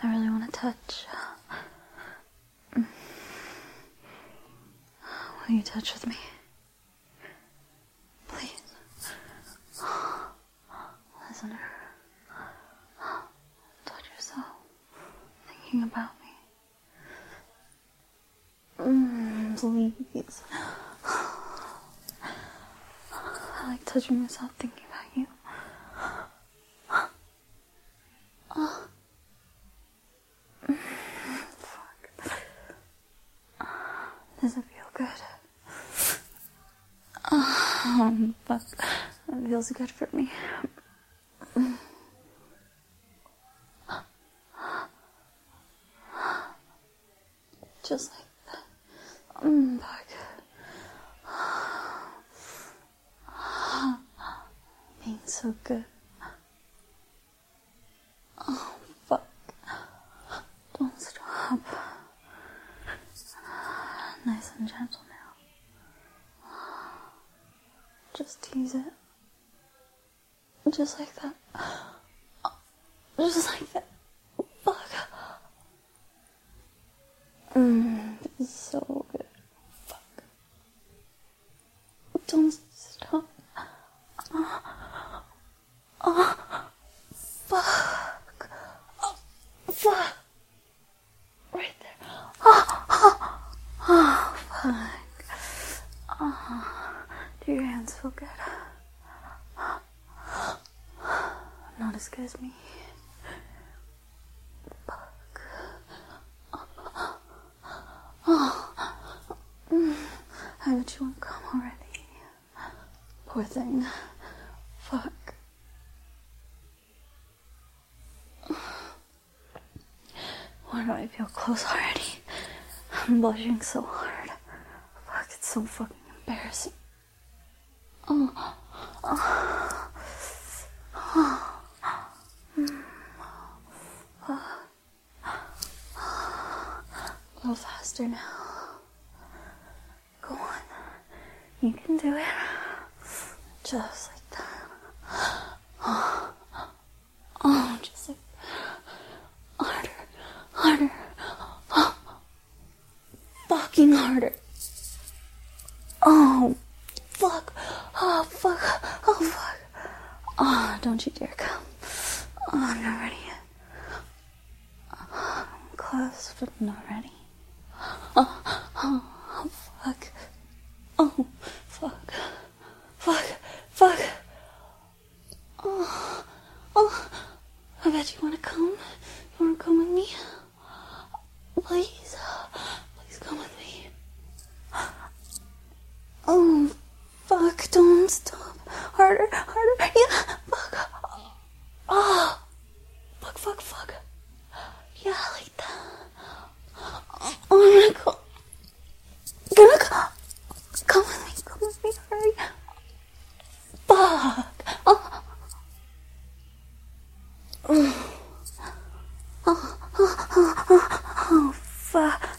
I really want to touch. Will you touch with me? Please. Listener. Touch yourself. Thinking about me. Please. I like touching myself thinking about you. Fuck. Does it feel good? Fuck. It feels good for me. Just like that. Fuck. Being so good. Oh, fuck. Don't stop. Nice and gentle now. Just tease it. Just like that. Just like that. Fuck. This is so good. Fuck. Don't stop. Fuck. Fuck. Right there. Fuck. Do your hands feel good? Not as good as me. Fuck. I bet you want to come already. Poor thing. Fuck. Why do I feel close already? I'm blushing so hard. Fuck, it's so fucking embarrassing. A little faster now. Go on. You can do it. Just like that. Just like that. Harder. Harder. Fucking harder. Oh, fuck. Oh, fuck. Oh, fuck. Oh, don't you dare come. Oh, I'm not ready yet. I'm close, but not ready. Oh, fuck. Oh, fuck. Fuck. Fuck. Oh, I bet you want to come. You want to come with me? Please. Please come with me. Oh, fuck. Don't stop. Harder. Harder. Yeah. Fuck. Oh. Fuck, fuck, fuck. Yeah, like that. Oh, I'm gonna go. Come with me. Come with me. Hurry. Fuck. Oh, fuck.